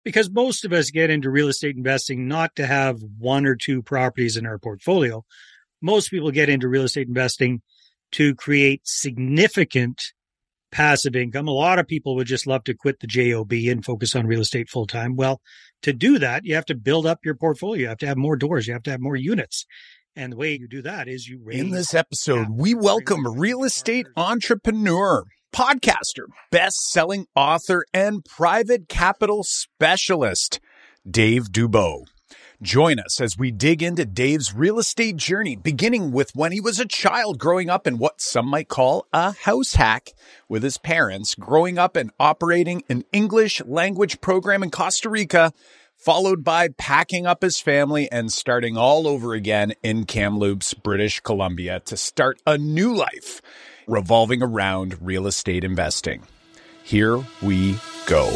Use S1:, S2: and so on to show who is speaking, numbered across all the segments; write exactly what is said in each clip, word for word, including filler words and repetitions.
S1: because most of us get into real estate investing not to have one or two properties in our portfolio. Most people get into real estate investing to create significant passive income. A lot of people would just love to quit the job and focus on real estate full time. Well, to do that, you have to build up your portfolio. You have to have more doors. You have to have more units. And the way you do that is you raise.
S2: In this episode, we welcome real estate entrepreneur, podcaster, best-selling author, and private capital specialist, Dave Dubeau. Join us as we dig into Dave's real estate journey, beginning with when he was a child growing up in what some might call a house hack with his parents, growing up and operating an English language program in Costa Rica, followed by packing up his family and starting all over again in Kamloops, British Columbia, to start a new life revolving around real estate investing. Here we go.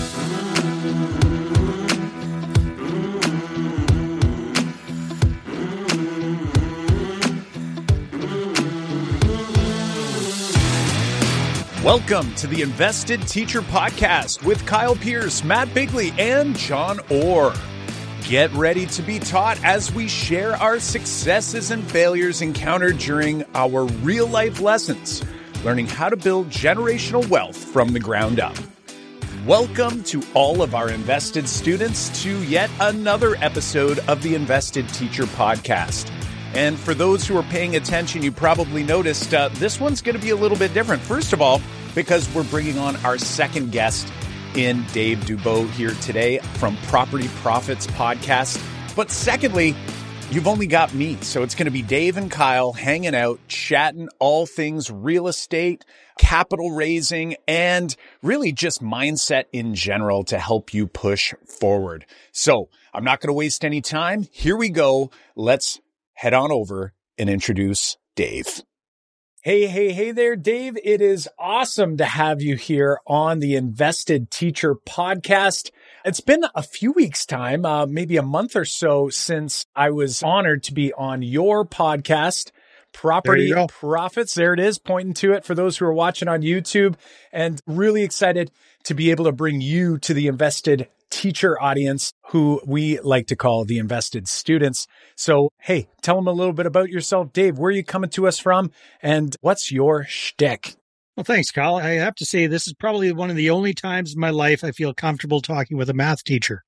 S2: Welcome to the Invested Teacher Podcast with Kyle Pierce, Matt Bigley, and John Orr. Get ready to be taught as we share our successes and failures encountered during our real-life lessons, learning how to build generational wealth from the ground up. Welcome to all of our invested students to yet another episode of the Invested Teacher Podcast. And for those who are paying attention, you probably noticed uh, this one's going to be a little bit different. First of all, because we're bringing on our second guest in Dave Dubeau here today from Property Profits Podcast. But secondly, you've only got me. So it's going to be Dave and Kyle hanging out, chatting all things real estate, capital raising, and really just mindset in general to help you push forward. So I'm not going to waste any time. Here we go. Let's head on over and introduce Dave. Hey, hey, hey there, Dave. It is awesome to have you here on the Invested Teacher Podcast. It's been a few weeks' time, uh, maybe a month or so since I was honored to be on your podcast, Property
S1: There
S2: Profits. There it is, pointing to it for those who are watching on YouTube, and really excited to be able to bring you to the Invested Teacher audience, who we like to call the invested students. So, hey, tell them a little bit about yourself, Dave. Where are you coming to us from, and what's your shtick?
S1: Well, thanks, Kyle. I have to say, this is probably one of the only times in my life I feel comfortable talking with a math teacher.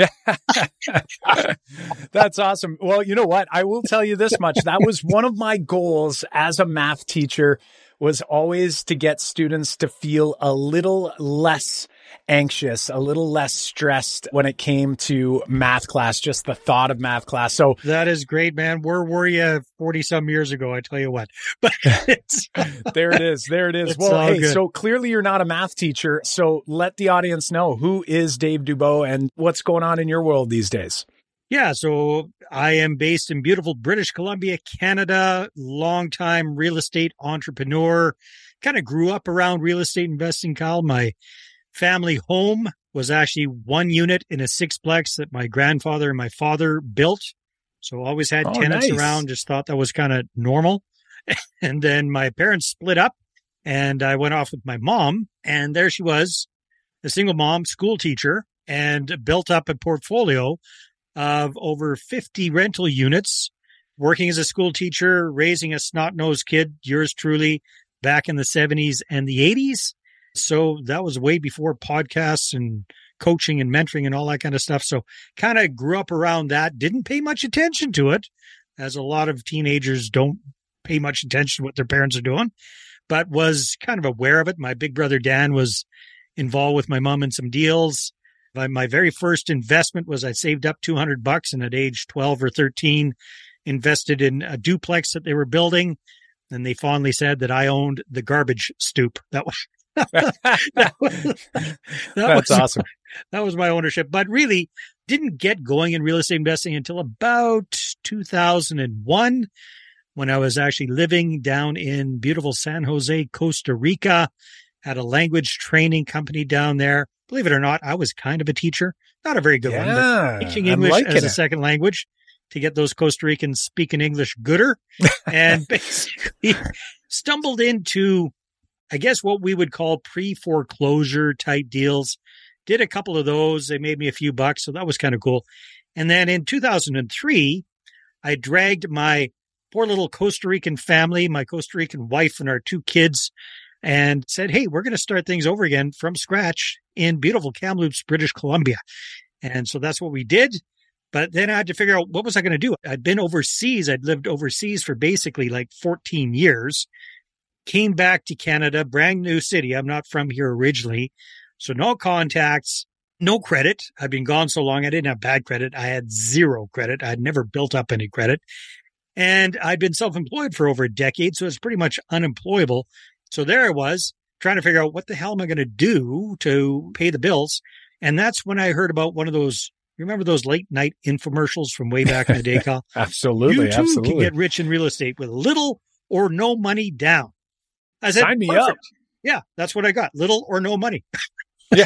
S2: That's awesome. Well, you know what? I will tell you this much. That was one of my goals as a math teacher, was always to get students to feel a little less anxious, a little less stressed when it came to math class, just the thought of math class. So
S1: that is great, man. Where were you forty some years ago? I tell you what, but it's,
S2: there it is. There it is. Well, hey, good. So clearly you're not a math teacher. So let the audience know, who is Dave Dubeau and what's going on in your world these days?
S1: Yeah, so I am based in beautiful British Columbia, Canada, longtime real estate entrepreneur, kind of grew up around real estate investing, Kyle. My family home was actually one unit in a sixplex that my grandfather and my father built. So always had
S2: oh,
S1: tenants
S2: nice.
S1: around, just thought that was kind of normal. And then my parents split up and I went off with my mom, and there she was, a single mom, school teacher, and built up a portfolio of over fifty rental units, working as a school teacher, raising a snot-nosed kid, yours truly, back in the seventies and the eighties. So that was way before podcasts and coaching and mentoring and all that kind of stuff. So kind of grew up around that, didn't pay much attention to it, as a lot of teenagers don't pay much attention to what their parents are doing, but was kind of aware of it. My big brother Dan was involved with my mom in some deals. My very first investment was I saved up two hundred bucks, and at age twelve or thirteen, invested in a duplex that they were building. And they fondly said that I owned the garbage stoop. That was, that was, that
S2: That's
S1: was,
S2: awesome.
S1: That was my ownership, but really didn't get going in real estate investing until about two thousand one, when I was actually living down in beautiful San Jose, Costa Rica, had a language training company down there. Believe it or not, I was kind of a teacher, not a very good
S2: yeah,
S1: one, but teaching English as a it. second language to get those Costa Ricans speaking English gooder, and basically stumbled into, I guess, what we would call pre-foreclosure type deals. did a couple of those. They made me a few bucks, so that was kind of cool. And then in two thousand three, I dragged my poor little Costa Rican family, my Costa Rican wife and our two kids, and said, hey, we're going to start things over again from scratch in beautiful Kamloops, British Columbia. And so that's what we did. But then I had to figure out, what was I going to do? I'd been overseas. I'd lived overseas for basically like fourteen years. Came back to Canada, brand new city. I'm not from here originally. So no contacts, no credit. I've been gone so long, I didn't have bad credit. I had zero credit. I'd never built up any credit. And I'd been self-employed for over a decade, so it's pretty much unemployable. So there I was, trying to figure out what the hell am I going to do to pay the bills. And that's when I heard about one of those, you remember those late night infomercials from way back in the day, Kyle?
S3: Absolutely,
S1: you too
S3: absolutely.
S1: can get rich in real estate with little or no money down. I said,
S3: sign me
S1: perfect.
S3: up.
S1: Yeah, that's what I got. Little or no money.
S3: Yeah.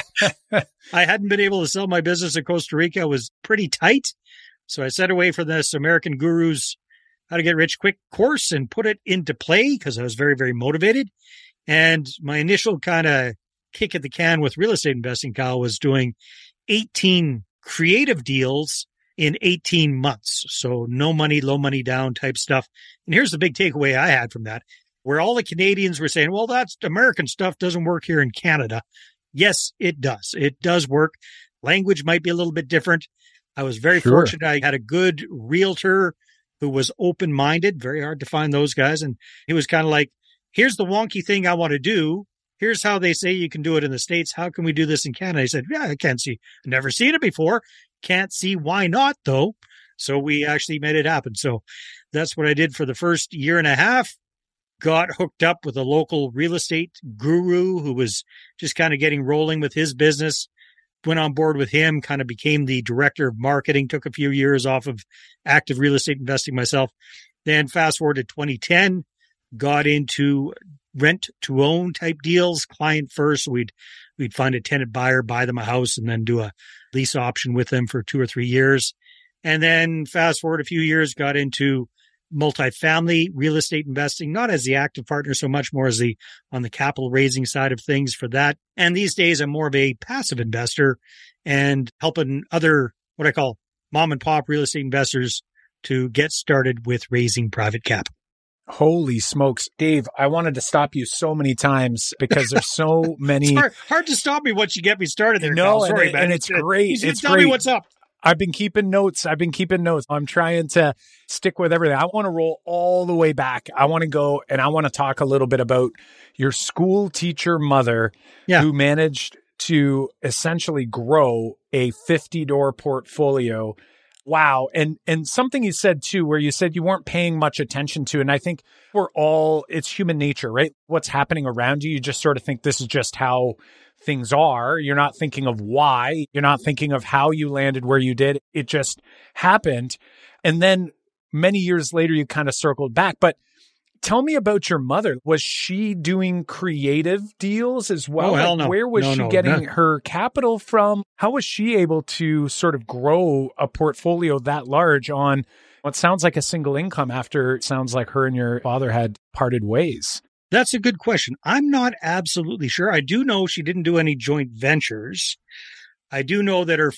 S1: I hadn't been able to sell my business in Costa Rica. I was pretty tight. So I set away for this American Guru's How to Get Rich Quick course and put it into play because I was very, very motivated. And my initial kind of kick at the can with real estate investing, Kyle, was doing eighteen creative deals in eighteen months. So no money, low money down type stuff. And here's the big takeaway I had from that, where all the Canadians were saying, well, that's American stuff doesn't work here in Canada. Yes, it does. It does work. Language might be a little bit different. I was very
S3: Sure.
S1: fortunate. I had a good realtor who was open-minded. Very hard to find those guys. And he was kind of like, here's the wonky thing I want to do. Here's how they say you can do it in the States. How can we do this in Canada? He said, yeah, I can't see. I've never seen it before. Can't see why not, though. So we actually made it happen. So that's what I did for the first year and a half. Got hooked up with a local real estate guru who was just kind of getting rolling with his business. Went on board with him, kind of became the director of marketing, took a few years off of active real estate investing myself. Then fast forward to twenty ten, got into rent to own type deals, client first. We'd, we'd find a tenant buyer, buy them a house, and then do a lease option with them for two or three years. And then fast forward a few years, got into multifamily real estate investing, not as the active partner so much, more as the on the capital raising side of things for that. And these days I'm more of a passive investor and helping other, what I call mom and pop real estate investors to get started with raising private capital.
S3: Holy smokes, Dave, I wanted to stop you so many times because there's so many.
S1: It's hard, hard to stop me once you get me started there.
S3: No,
S1: Kyle. Sorry,
S3: and,
S1: man.
S3: and it's great.
S1: You
S3: It's
S1: tell
S3: great.
S1: me what's up.
S3: I've been keeping notes. I've been keeping notes. I'm trying to stick with everything. I want to roll all the way back. I want to go and I want to talk a little bit about your school teacher mother
S1: Yeah.
S3: who managed to essentially grow a fifty door portfolio. Wow. And, and something you said too, where you said you weren't paying much attention to. And I think we're all, it's human nature, right? What's happening around you. You just sort of think this is just how things are. You're not thinking of why. You're not thinking of how you landed where you did. It just happened. And then many years later, you kind of circled back. But tell me about your mother. Was she doing creative deals as well?
S1: Oh, hell
S3: Like,
S1: no.
S3: where was
S1: No,
S3: she
S1: no,
S3: getting
S1: no.
S3: her capital from? How was she able to sort of grow a portfolio that large on what sounds like a single income after it sounds like her and your father had parted ways?
S1: That's a good question. I'm not absolutely sure. I do know she didn't do any joint ventures. I do know that her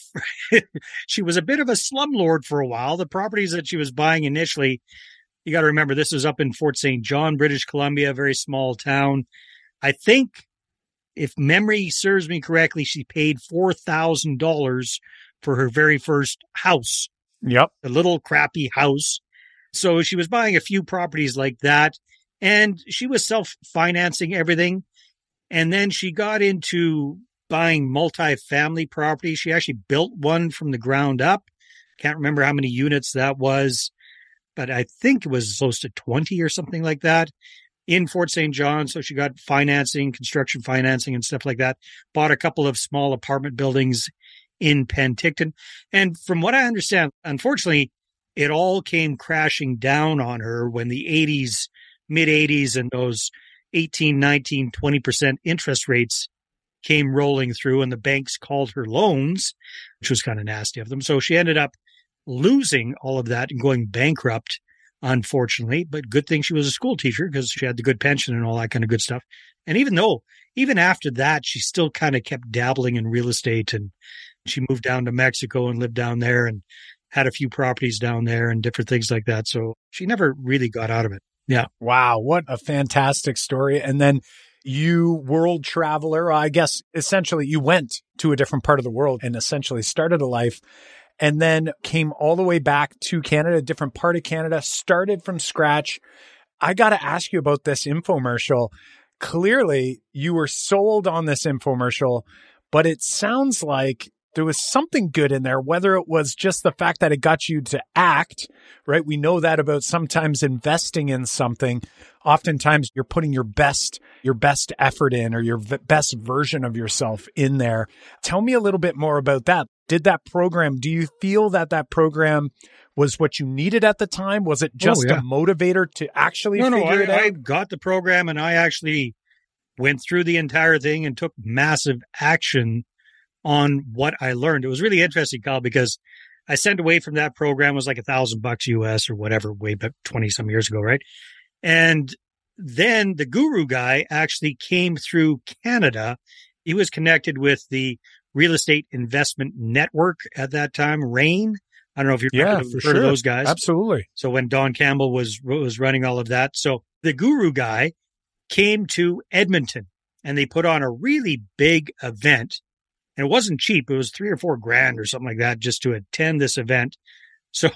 S1: she was a bit of a slumlord for a while. The properties that she was buying initially, you got to remember, this is up in Fort Saint John, British Columbia, a very small town. I think, if memory serves me correctly, she paid four thousand dollars for her very first house,
S3: Yep.
S1: a little crappy house. So she was buying a few properties like that. And she was self-financing everything. And then she got into buying multi-family property. She actually built one from the ground up. Can't remember how many units that was, but I think it was close to twenty or something like that in Fort Saint John. So she got financing, construction financing and stuff like that. Bought a couple of small apartment buildings in Penticton. And from what I understand, unfortunately, it all came crashing down on her when the eighties mid eighties and those eighteen, nineteen, twenty percent interest rates came rolling through and the banks called her loans, which was kind of nasty of them. So she ended up losing all of that and going bankrupt unfortunately, but good thing she was a school teacher because she had the good pension and all that kind of good stuff. And even though, even after that, she still kind of kept dabbling in real estate, and she moved down to Mexico and lived down there and had a few properties down there and different things like that. So she never really got out of it. Yeah.
S3: Wow. What a fantastic story. And then you, world traveler, I guess essentially you went to a different part of the world and essentially started a life, and then came all the way back to Canada, a different part of Canada, started from scratch. I got to ask you about this infomercial. Clearly, you were sold on this infomercial, but it sounds like there was something good in there, whether it was just the fact that it got you to act, right? We know that about sometimes investing in something. Oftentimes you're putting your best, your best effort in, or your v- best version of yourself in there. Tell me a little bit more about that. Did that program, do you feel that that program was what you needed at the time? Was it just
S1: oh, yeah.
S3: a motivator to actually
S1: no,
S3: figure
S1: no, I,
S3: it out?
S1: I got the program, and I actually went through the entire thing and took massive action on what I learned. It was really interesting, Kyle, because I sent away from that program, it was like a thousand bucks U S or whatever, way back twenty some years ago. Right. And then the guru guy actually came through Canada. He was connected with the Real Estate Investment Network at that time, RAIN. I don't know if you've
S3: yeah,
S1: heard, of,
S3: for
S1: heard
S3: sure.
S1: of those guys.
S3: Absolutely.
S1: So when Don Campbell was, was running all of that. So the guru guy came to Edmonton, and they put on a really big event. And it wasn't cheap. It was three or four grand or something like that just to attend this event. So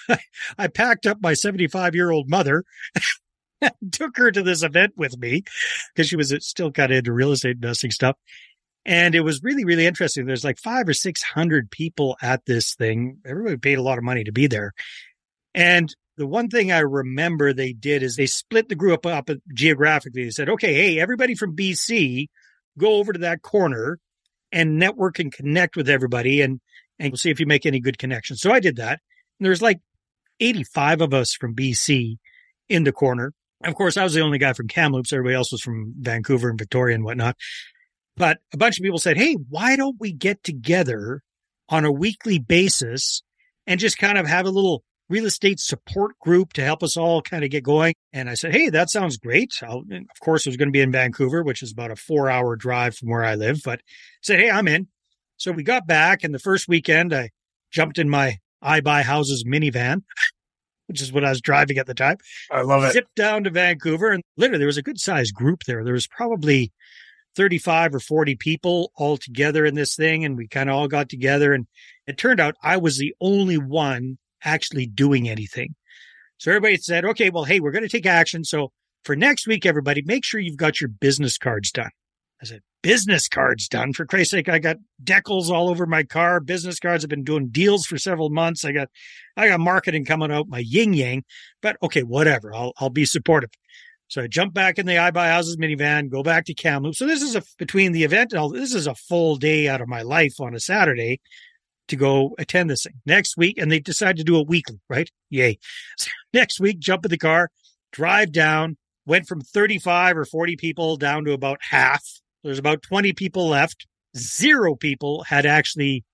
S1: I packed up my seventy-five-year-old mother and took her to this event with me because she was still kind of into real estate investing stuff. And it was really, really interesting. There's like five or six hundred people at this thing. Everybody paid a lot of money to be there. And the one thing I remember they did is they split the group up geographically. They said, okay, hey, everybody from B C, go over to that corner and network and connect with everybody, and, and we'll see if you make any good connections. So I did that. And there's like eighty-five of us from B C in the corner. Of course, I was the only guy from Kamloops. Everybody else was from Vancouver and Victoria and whatnot. But a bunch of people said, hey, why don't we get together on a weekly basis and just kind of have a little real estate support group to help us all kind of get going? And I said, hey, that sounds great. I'll, of course, it was going to be in Vancouver, which is about a four hour drive from where I live, but I said, hey, I'm in. So we got back, and the first weekend I jumped in my I Buy Houses minivan, which is what I was driving at the time.
S3: I love it.
S1: Zipped down to Vancouver, and literally there was a good sized group there. There was probably thirty-five or forty people all together in this thing. And we kind of all got together, and it turned out I was the only one actually doing anything. So everybody said, okay, well, hey, we're going to take action. So for next week, everybody, make sure you've got your business cards done. I said, business cards done? For Christ's sake, I got decals all over my car. Business cards. I've been doing deals for several months. I got, I got marketing coming out my yin yang, but okay, whatever. I'll, I'll be supportive. So I jump back in the I Buy Houses minivan, go back to Kamloops. So this is a, between the event and all, this is a full day out of my life on a Saturday to go attend this thing. Next week, and they decide to do it weekly, right? Yay. So next week, jump in the car, drive down, went from thirty-five or forty people down to about half. There's about twenty people left. Zero people had actually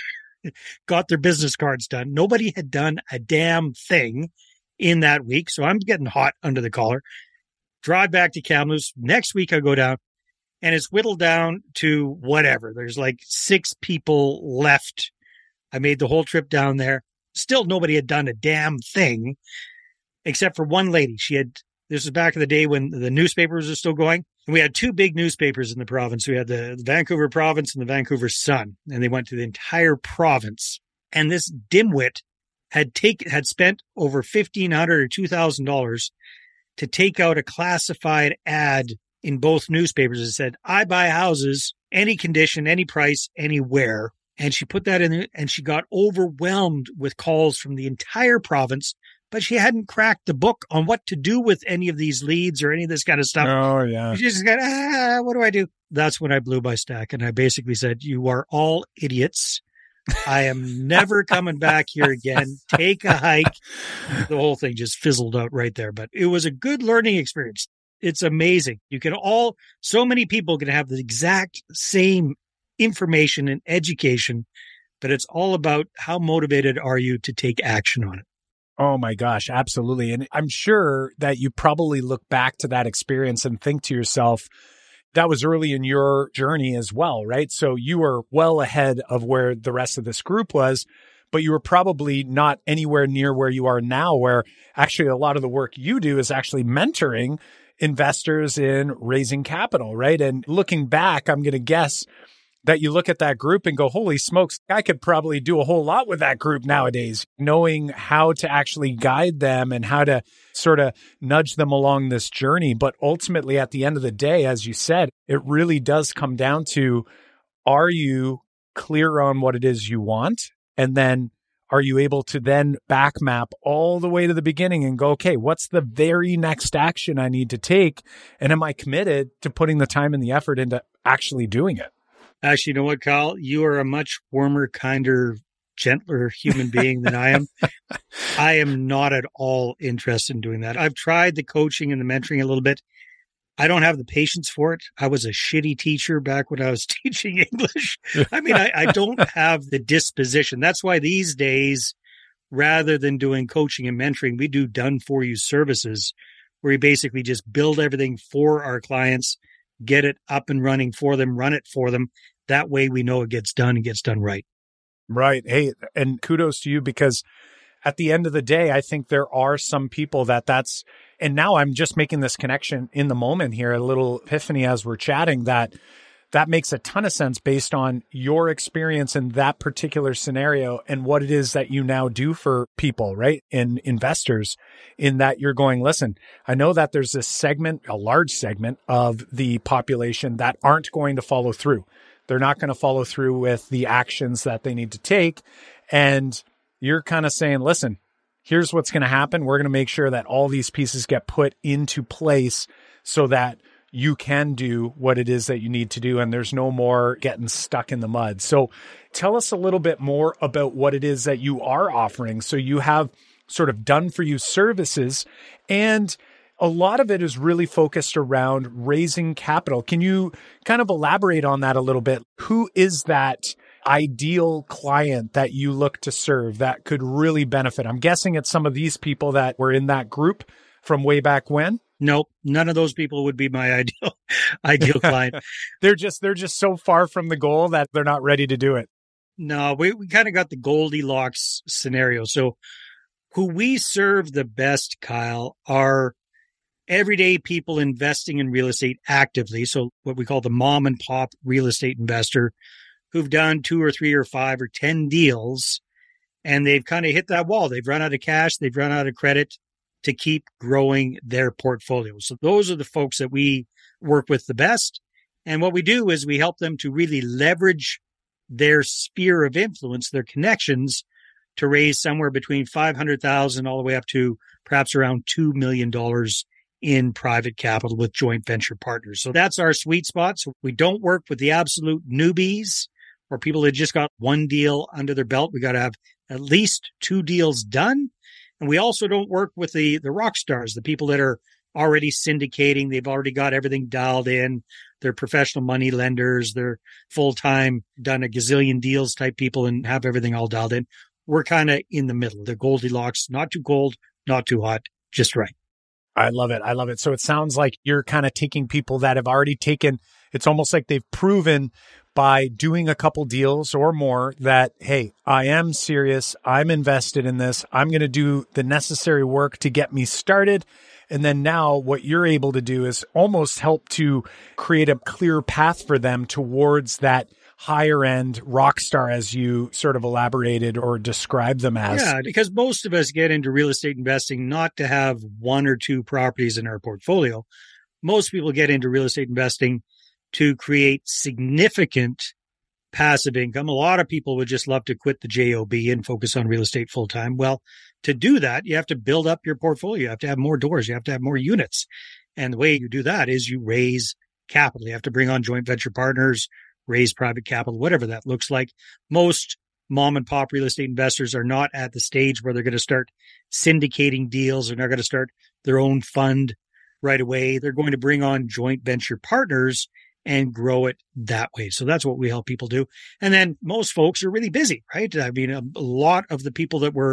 S1: got their business cards done. Nobody had done a damn thing in that week. So I'm getting hot under the collar. Drive back to Kamloops. Next week I go down, and it's whittled down to whatever. There's like six people left. I made the whole trip down there. Still nobody had done a damn thing except for one lady. She had, this was back in the day when the newspapers were still going. And we had two big newspapers in the province. We had the, the Vancouver Province and the Vancouver Sun, and they went to the entire province. And this dimwit had taken, had spent over fifteen hundred dollars or two thousand dollars to take out a classified ad in both newspapers. It said, I buy houses, any condition, any price, anywhere. And she put that in there, and she got overwhelmed with calls from the entire province, but she hadn't cracked the book on what to do with any of these leads or any of this kind of stuff.
S3: Oh, yeah.
S1: She just got, ah, what do I do? That's when I blew my stack. And I basically said, you are all idiots. I am never coming back here again. Take a hike. The whole thing just fizzled out right there. But it was a good learning experience. It's amazing. You can all, so many people can have the exact same information and education, but it's all about how motivated are you to take action on it.
S3: Oh my gosh, absolutely. And I'm sure that you probably look back to that experience and think to yourself, that was early in your journey as well, right? So you were well ahead of where the rest of this group was, but you were probably not anywhere near where you are now, where actually a lot of the work you do is actually mentoring investors in raising capital, right? And looking back, I'm going to guess that you look at that group and go, holy smokes, I could probably do a whole lot with that group nowadays, knowing how to actually guide them and how to sort of nudge them along this journey. But ultimately, at the end of the day, as you said, it really does come down to, are you clear on what it is you want? And then are you able to then back map all the way to the beginning and go, okay, what's the very next action I need to take? And am I committed to putting the time and the effort into actually doing it?
S1: Actually, you know what, Kyle? You are a much warmer, kinder, gentler human being than I am. I am not at all interested in doing that. I've tried the coaching and the mentoring a little bit. I don't have the patience for it. I was a shitty teacher back when I was teaching English. I mean, I, I don't have the disposition. That's why these days, rather than doing coaching and mentoring, we do done-for-you services where we basically just build everything for our clients, get it up and running for them, run it for them. That way we know it gets done and gets done right.
S3: Right. Hey, and kudos to you, because at the end of the day, I think there are some people that that's, and now I'm just making this connection in the moment here, a little epiphany as we're chatting, that that makes a ton of sense based on your experience in that particular scenario and what it is that you now do for people, right? And investors, in that you're going, listen, I know that there's this segment, a large segment of the population that aren't going to follow through. They're not going to follow through with the actions that they need to take. And you're kind of saying, listen, here's what's going to happen. We're going to make sure that all these pieces get put into place so that you can do what it is that you need to do. And there's no more getting stuck in the mud. So tell us a little bit more about what it is that you are offering. So you have sort of done for you services, and a lot of it is really focused around raising capital. Can you kind of elaborate on that a little bit? Who is that ideal client that you look to serve that could really benefit? I'm guessing it's some of these people that were in that group from way back when.
S1: Nope, none of those people would be my ideal ideal client.
S3: they're just they're just so far from the goal that they're not ready to do it.
S1: No, we, we kind of got the Goldilocks scenario. So who we serve the best, Kyle, are everyday people investing in real estate actively. So what we call the mom and pop real estate investor, who've done two or three or five or ten deals, and they've kind of hit that wall. They've run out of cash. They've run out of credit to keep growing their portfolio. So those are the folks that we work with the best. And what we do is we help them to really leverage their sphere of influence, their connections, to raise somewhere between five hundred thousand dollars all the way up to perhaps around two million dollars in private capital with joint venture partners. So that's our sweet spot. So we don't work with the absolute newbies or people that just got one deal under their belt. We got to have at least two deals done. And we also don't work with the, the rock stars, the people that are already syndicating. They've already got everything dialed in. They're professional money lenders. They're full-time, done a gazillion deals type people and have everything all dialed in. We're kind of in the middle. The Goldilocks, not too cold, not too hot, just right.
S3: I love it. I love it. So it sounds like you're kind of taking people that have already taken, it's almost like they've proven by doing a couple deals or more that, hey, I am serious. I'm invested in this. I'm going to do the necessary work to get me started. And then now what you're able to do is almost help to create a clear path for them towards that higher end rock star, as you sort of elaborated or described them as.
S1: Yeah, because most of us get into real estate investing not to have one or two properties in our portfolio. Most people get into real estate investing to create significant passive income. A lot of people would just love to quit the job and focus on real estate full time. Well, to do that, you have to build up your portfolio. You have to have more doors. You have to have more units. And the way you do that is you raise capital. You have to bring on joint venture partners, raise private capital, whatever that looks like. Most mom and pop real estate investors are not at the stage where they're going to start syndicating deals. They're not going to start their own fund right away. They're going to bring on joint venture partners and grow it that way. So that's what we help people do. And then most folks are really busy, right? I mean, a, a lot of the people that we're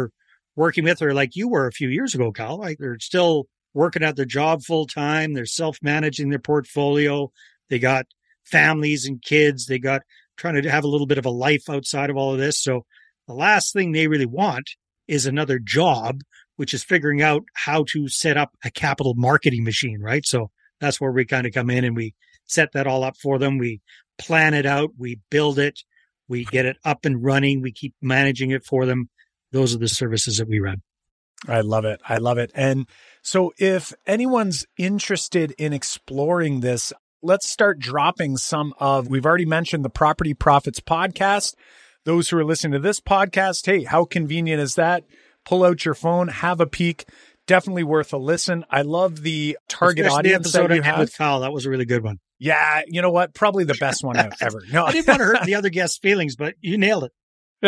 S1: working with are like you were a few years ago, Kyle. Like they're still working at their job full time. They're self-managing their portfolio. They got families and kids. They got trying to have a little bit of a life outside of all of this. So the last thing they really want is another job, which is figuring out how to set up a capital marketing machine, right? So that's where we kind of come in and we set that all up for them. We plan it out. We build it. We get it up and running. We keep managing it for them. Those are the services that we run.
S3: I love it. I love it. And so if anyone's interested in exploring this, let's start dropping some of, we've already mentioned the Property Profits podcast. Those who are listening to this podcast, hey, how convenient is that? Pull out your phone, have a peek. Definitely worth a listen. I love the target
S1: Especially
S3: audience
S1: the episode
S3: that you
S1: I had
S3: have.
S1: with Kyle. That was a really good one.
S3: Yeah, you know what? Probably the best one ever. No,
S1: I didn't want to hurt the other guest's feelings, but you nailed it.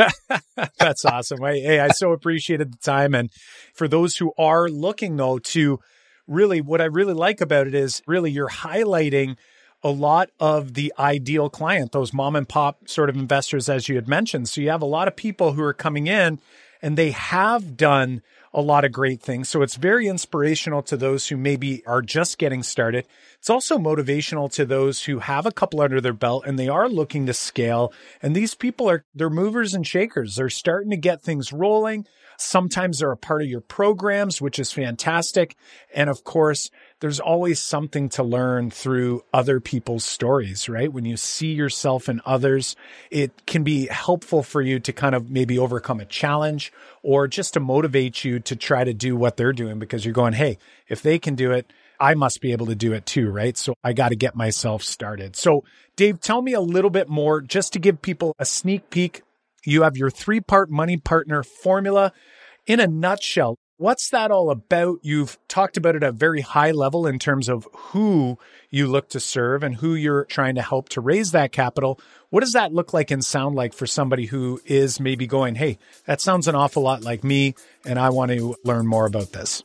S3: That's awesome. Hey, hey, I so appreciated the time. And for those who are looking, though, to really, what I really like about it is really you're highlighting a lot of the ideal client, those mom and pop sort of investors, as you had mentioned. So you have a lot of people who are coming in and they have done a lot of great things. So it's very inspirational to those who maybe are just getting started. It's also motivational to those who have a couple under their belt and they are looking to scale. And these people are, they're movers and shakers. They're starting to get things rolling. Sometimes they're a part of your programs, which is fantastic. And of course, there's always something to learn through other people's stories, right? When you see yourself in others, it can be helpful for you to kind of maybe overcome a challenge or just to motivate you to try to do what they're doing because you're going, hey, if they can do it, I must be able to do it too, right? So I got to get myself started. So Dave, tell me a little bit more just to give people a sneak peek. You have your three-part money partner formula. In a nutshell, what's that all about? You've talked about it at a very high level in terms of who you look to serve and who you're trying to help to raise that capital. What does that look like and sound like for somebody who is maybe going, hey, that sounds an awful lot like me, and I want to learn more about this?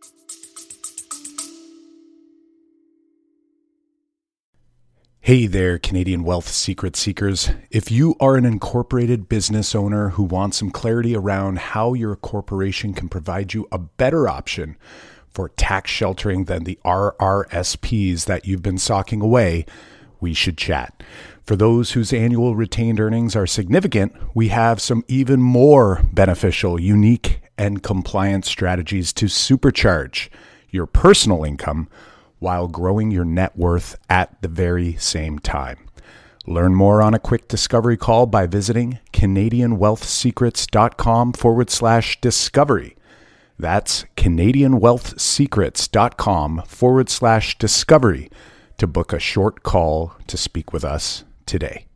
S2: Hey there, Canadian Wealth Secret Seekers. If you are an incorporated business owner who wants some clarity around how your corporation can provide you a better option for tax sheltering than the R R S Ps that you've been socking away, we should chat. For those whose annual retained earnings are significant, we have some even more beneficial, unique, and compliant strategies to supercharge your personal income while growing your net worth at the very same time. Learn more on a quick discovery call by visiting canadianwealthsecrets.com forward slash discovery. That's canadianwealthsecrets.com forward slash discovery to book a short call to speak with us today.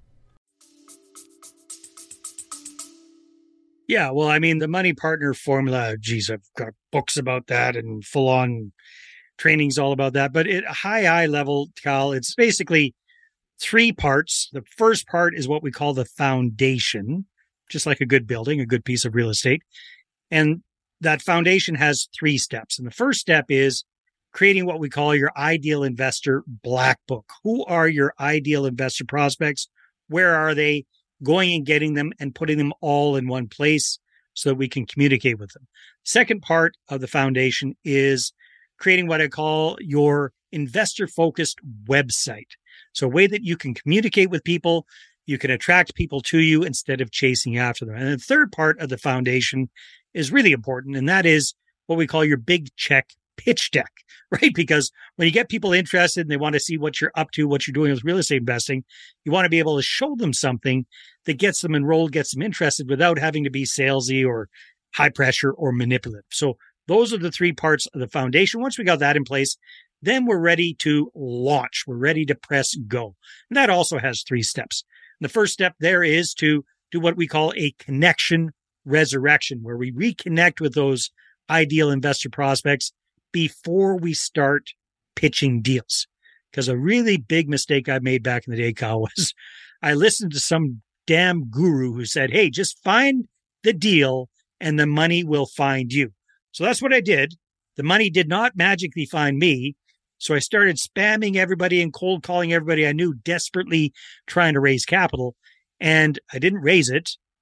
S1: Yeah, well, I mean, the money partner formula, geez, I've got books about that and full on training's all about that. But at a high, high level, Kyle, it's basically three parts. The first part is what we call the foundation, just like a good building, a good piece of real estate. And that foundation has three steps. And the first step is creating what we call your ideal investor black book. Who are your ideal investor prospects? Where are they? Going and getting them and putting them all in one place so that we can communicate with them. Second part of the foundation is creating what I call your investor-focused website. So a way that you can communicate with people, you can attract people to you instead of chasing after them. And the third part of the foundation is really important, and that is what we call your big check pitch deck, right? Because when you get people interested and they want to see what you're up to, what you're doing with real estate investing, you want to be able to show them something that gets them enrolled, gets them interested without having to be salesy or high pressure or manipulative. So those are the three parts of the foundation. Once we got that in place, then we're ready to launch. We're ready to press go. And that also has three steps. And the first step there is to do what we call a connection resurrection, where we reconnect with those ideal investor prospects before we start pitching deals. Because a really big mistake I made back in the day, Kyle, was I listened to some damn guru who said, hey, just find the deal and the money will find you. So that's what I did. The money did not magically find me. So I started spamming everybody and cold calling everybody I knew, desperately trying to raise capital. And I didn't raise it.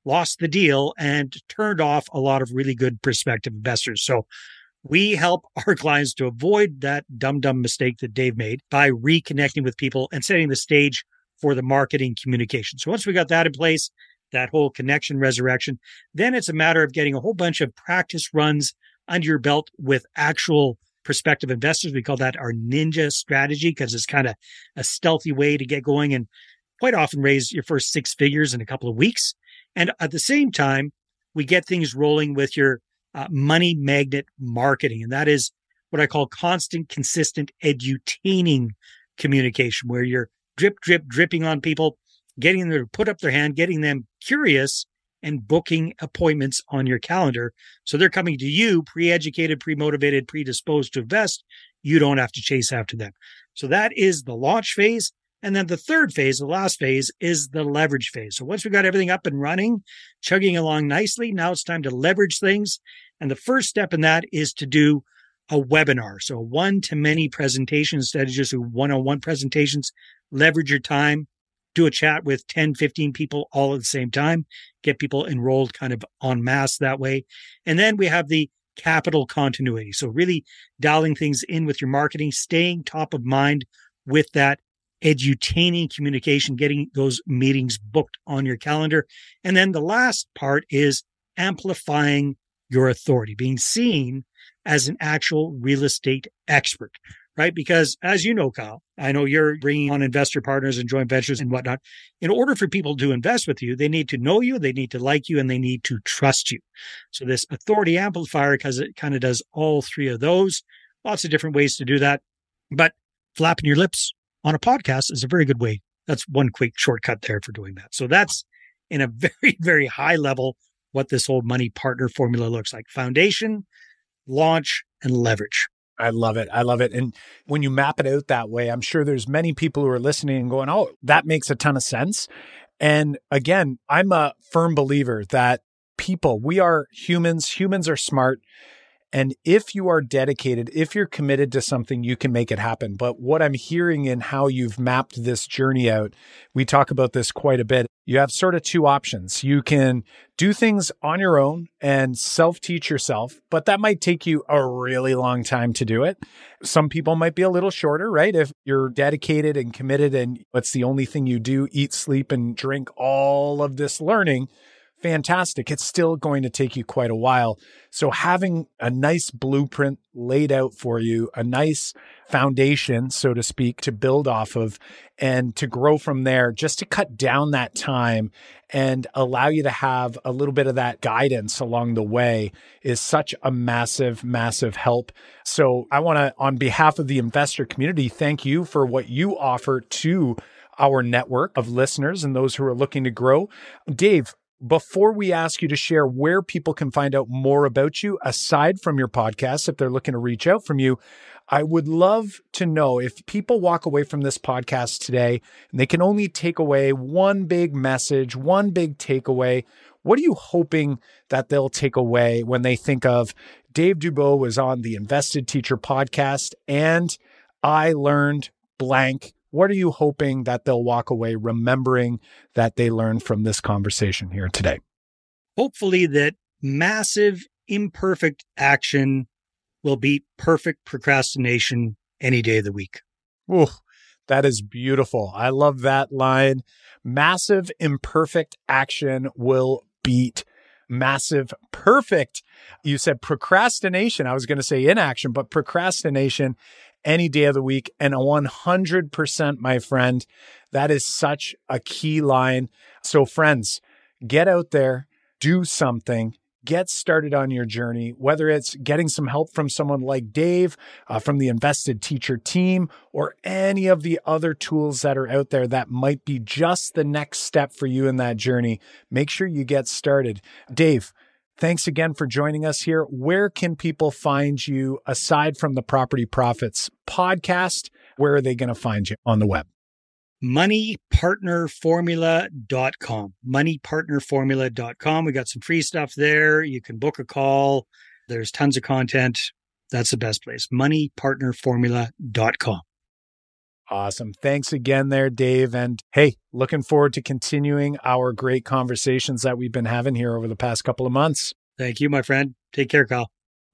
S1: lost the deal and turned off a lot of really good prospective investors. So we help our clients to avoid that dumb, dumb mistake that Dave made by reconnecting with people and setting the stage for the marketing communication. So once we got that in place, that whole connection resurrection, then it's a matter of getting a whole bunch of practice runs under your belt with actual prospective investors. We call that our ninja strategy because it's kind of a stealthy way to get going and quite often raise your first six figures in a couple of weeks. And at the same time, we get things rolling with your uh, money magnet marketing. And that is what I call constant, consistent, edutaining communication, where you're drip, drip, dripping on people, getting them to put up their hand, getting them curious, and booking appointments on your calendar. So they're coming to you pre-educated, pre-motivated, predisposed to invest. You don't have to chase after them. So that is the launch phase. And then the third phase, the last phase, is the leverage phase. So once we got everything up and running, chugging along nicely, now it's time to leverage things. And the first step in that is to do a webinar. So one-to-many presentation instead of just one-on-one presentations. Leverage your time. Do a chat with ten, fifteen people all at the same time, get people enrolled kind of en masse that way. And then we have the capital continuity. So really dialing things in with your marketing, staying top of mind with that edutaining communication, getting those meetings booked on your calendar. And then the last part is amplifying your authority, being seen as an actual real estate expert. Right? Because as you know, Kyle, I know you're bringing on investor partners and joint ventures and whatnot. In order for people to invest with you, they need to know you, they need to like you, and they need to trust you. So this authority amplifier, because it kind of does all three of those, lots of different ways to do that. But flapping your lips on a podcast is a very good way. That's one quick shortcut there for doing that. So that's in a very, very high level what this whole money partner formula looks like. Foundation, launch, and leverage.
S3: I love it. I love it. And when you map it out that way, I'm sure there's many people who are listening and going, oh, that makes a ton of sense. And again, I'm a firm believer that people, we are humans, humans are smart. And if you are dedicated, if you're committed to something, you can make it happen. But what I'm hearing in how you've mapped this journey out, we talk about this quite a bit. You have sort of two options. You can do things on your own and self-teach yourself, but that might take you a really long time to do it. Some people might be a little shorter, right? If you're dedicated and committed and it's the only thing you do, eat, sleep, and drink all of this learning, fantastic. It's still going to take you quite a while. So having a nice blueprint laid out for you, a nice foundation, so to speak, to build off of and to grow from there, just to cut down that time and allow you to have a little bit of that guidance along the way is such a massive, massive help. So I want to, on behalf of the investor community, thank you for what you offer to our network of listeners and those who are looking to grow. Dave, before we ask you to share where people can find out more about you, aside from your podcast, if they're looking to reach out from you, I would love to know if people walk away from this podcast today and they can only take away one big message, one big takeaway. What are you hoping that they'll take away when they think of Dave Dubeau was on the Invested Teacher podcast and I learned blank? What are you hoping that they'll walk away remembering that they learned from this conversation here today?
S1: Hopefully that massive, imperfect action will beat perfect procrastination any day of the week.
S3: Ooh, that is beautiful. I love that line. Massive, imperfect action will beat massive, perfect. You said procrastination. I was going to say inaction, but procrastination any day of the week. And a one hundred percent, my friend, that is such a key line. So friends, get out there, do something, get started on your journey, whether it's getting some help from someone like Dave, uh, from the Invested Teacher team, or any of the other tools that are out there that might be just the next step for you in that journey. Make sure you get started. Dave, thanks again for joining us here. Where can people find you aside from the Property Profits podcast? Where are they going to find you on the web?
S1: money partner formula dot com. money partner formula dot com. We got some free stuff there. You can book a call. There's tons of content. That's the best place. money partner formula dot com.
S3: Awesome. Thanks again there, Dave. And hey, looking forward to continuing our great conversations that we've been having here over the past couple of months.
S1: Thank you, my friend. Take care, Kyle.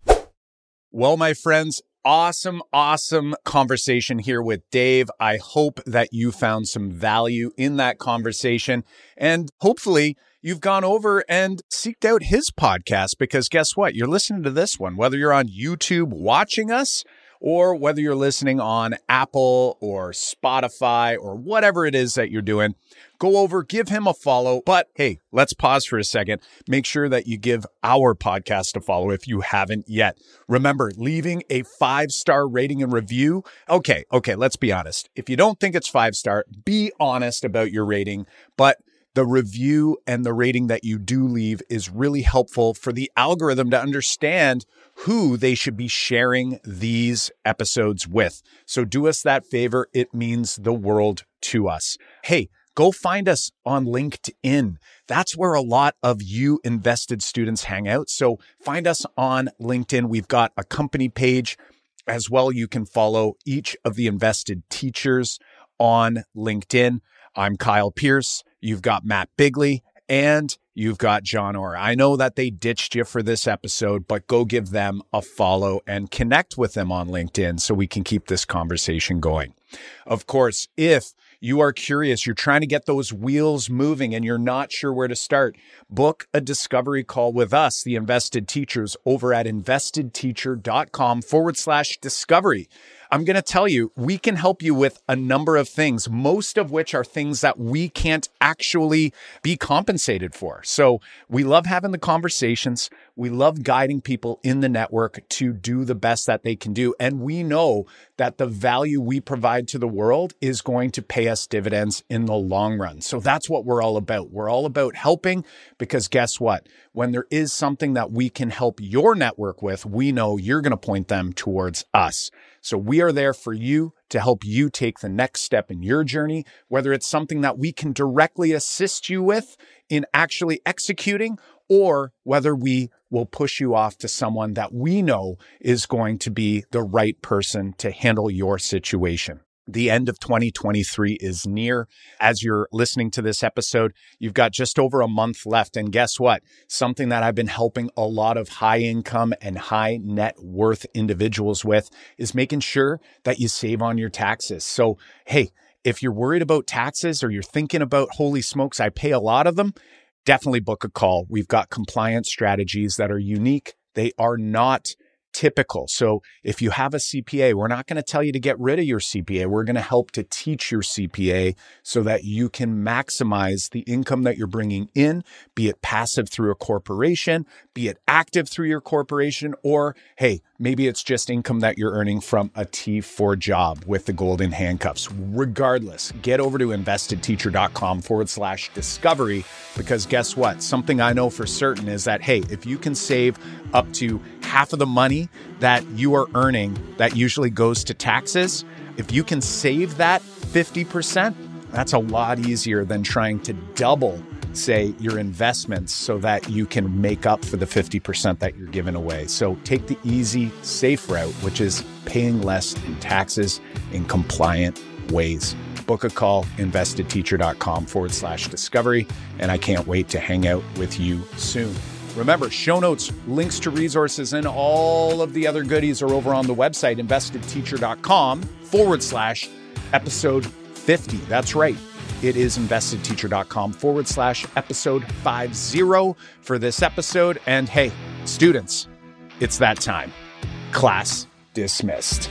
S2: Well, my friends, awesome, awesome conversation here with Dave. I hope that you found some value in that conversation, and hopefully you've gone over and seeked out his podcast, because guess what? You're listening to this one, whether you're on YouTube watching us or whether you're listening on Apple or Spotify or whatever it is that you're doing. Go over, give him a follow. But hey, let's pause for a second. Make sure that you give our podcast a follow if you haven't yet. Remember, leaving a five-star rating and review. Okay, okay, let's be honest. If you don't think it's five-star, be honest about your rating. But the review and the rating that you do leave is really helpful for the algorithm to understand who they should be sharing these episodes with. So do us that favor. It means the world to us. Hey, go find us on LinkedIn. That's where a lot of you invested students hang out. So find us on LinkedIn. We've got a company page as well. You can follow each of the invested teachers on LinkedIn. I'm Kyle Pearce. You've got Matt Bigley, and you've got John Orr. I know that they ditched you for this episode, but go give them a follow and connect with them on LinkedIn so we can keep this conversation going. Of course, if you are curious, you're trying to get those wheels moving and you're not sure where to start, book a discovery call with us, the Invested Teachers, over at investedteacher.com forward slash discovery. I'm going to tell you, we can help you with a number of things, most of which are things that we can't actually be compensated for. So we love having the conversations. We love guiding people in the network to do the best that they can do. And we know that the value we provide to the world is going to pay us dividends in the long run. So that's what we're all about. We're all about helping, because guess what? When there is something that we can help your network with, we know you're going to point them towards us. So we are there for you to help you take the next step in your journey, whether it's something that we can directly assist you with in actually executing, or whether we will push you off to someone that we know is going to be the right person to handle your situation. The end of twenty twenty-three is near. As you're listening to this episode, you've got just over a month left. And guess what? Something that I've been helping a lot of high income and high net worth individuals with is making sure that you save on your taxes. So, hey, if you're worried about taxes or you're thinking about, holy smokes, I pay a lot of them, definitely book a call. We've got compliance strategies that are unique. They are not typical. So if you have a C P A, we're not going to tell you to get rid of your C P A. We're going to help to teach your C P A so that you can maximize the income that you're bringing in, be it passive through a corporation, be it active through your corporation, or hey, maybe it's just income that you're earning from a T four job with the golden handcuffs. Regardless, get over to investedteacher.com forward slash discovery, because guess what? Something I know for certain is that, hey, if you can save up to half of the money that you are earning that usually goes to taxes, if you can save that fifty percent, that's a lot easier than trying to double, say, your investments so that you can make up for the fifty percent that you're giving away. So take the easy, safe route, which is paying less in taxes in compliant ways. Book a call, investedteacher.com forward slash discovery, and I can't wait to hang out with you soon. Remember, show notes, links to resources, and all of the other goodies are over on the website, investedteacher.com forward slash episode fifty. That's right. It is investedteacher.com forward slash episode fifty for this episode. And hey, students, it's that time. Class dismissed.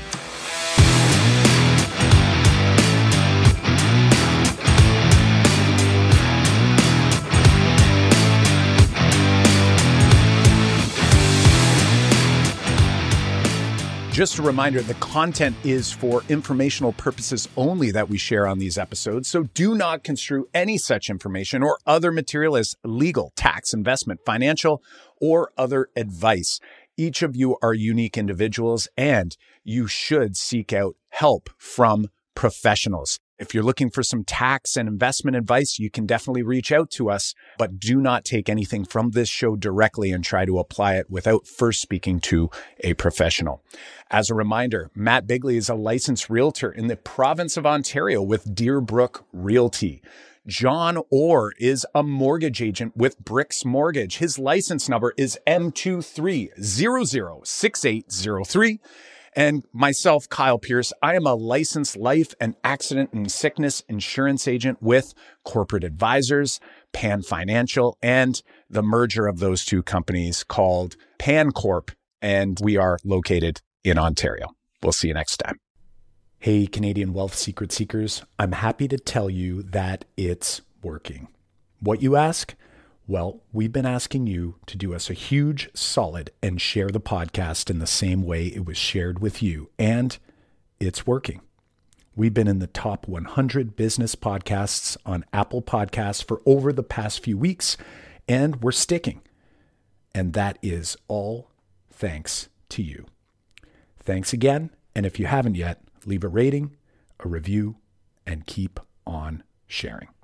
S2: Just a reminder, the content is for informational purposes only that we share on these episodes, so do not construe any such information or other material as legal, tax, investment, financial, or other advice. Each of you are unique individuals, and you should seek out help from professionals. If you're looking for some tax and investment advice, you can definitely reach out to us, but do not take anything from this show directly and try to apply it without first speaking to a professional. As a reminder, Matt Bigley is a licensed realtor in the province of Ontario with Deerbrook Realty. John Orr is a mortgage agent with Bricks Mortgage. His license number is M two three zero zero six eight zero three. And myself, Kyle Pierce, I am a licensed life and accident and sickness insurance agent with Corporate Advisors, Pan Financial, and the merger of those two companies called Pan Corp. And we are located in Ontario. We'll see you next time. Hey, Canadian Wealth Secret Seekers. I'm happy to tell you that it's working. What, you ask? Well, we've been asking you to do us a huge solid and share the podcast in the same way it was shared with you, and it's working. We've been in the top one hundred business podcasts on Apple Podcasts for over the past few weeks, and we're sticking. And that is all thanks to you. Thanks again, and if you haven't yet, leave a rating, a review, and keep on sharing.